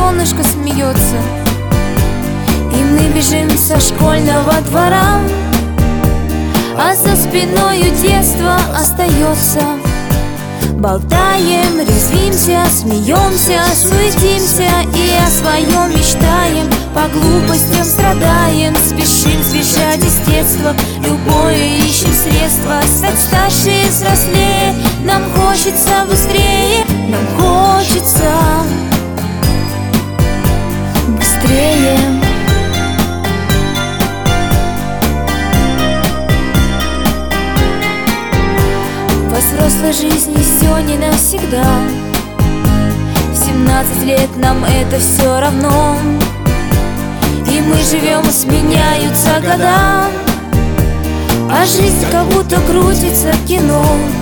солнышко смеется, и мы бежим со школьного двора, а за спиною детство остается. Болтаем, резвимся, смеемся, суетимся и о своем мечтаем. По глупостям страдаем, спешим сбежать из детства, любое ищем средства. Стать старше и взрослее, нам хочется быстрее, нам хочется быстрее. Во взрослой жизни все не навсегда. В 17 лет нам это все равно, и мы живем, сменяются года, а жизнь как будто крутится кино.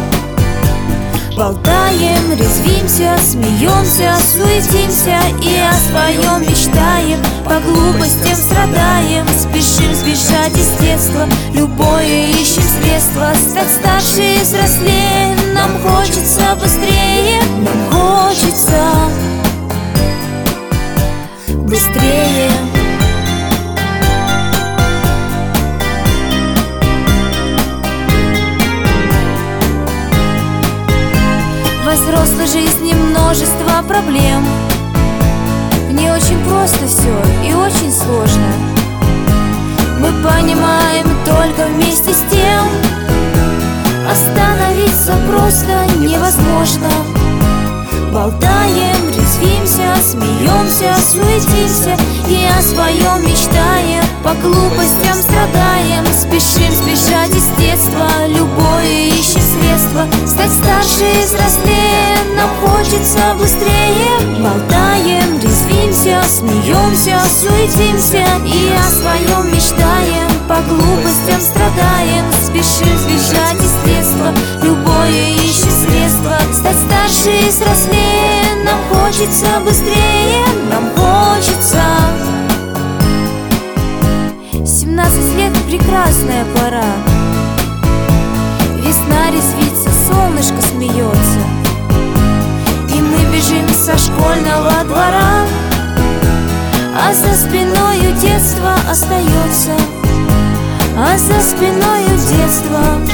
Болтаем, резвимся, смеемся, суетимся и о своем мечтаем. По глупостям страдаем, спешим сбежать из детства, любое ищем средства. Стать старше и взрослее, нам хочется быстрее, нам хочется быстрее. Во взрослой жизни множество проблем, в ней очень просто все и очень сложно. Мы понимаем только вместе с тем, остановиться просто невозможно. Болтаем, резвимся, смеемся, суетимся и о своем мечтаем. По глупостям страдаем, спешим сбежать из детства, любое ищем средства. Стать старше и взрослее, нам хочется быстрее. Болтаем, резвимся, смеемся, суетимся и о своем мечтаем. По глупостям страдаем, спешим сбежать из детства, любое ищем средства. Стать старше и взрослее, нам хочется быстрее, нам хочется. 17 лет — прекрасная пора. Весна резвится, солнышко смеется, и мы бежим со школьного двора, а за спиною детство остается, а за спиною детство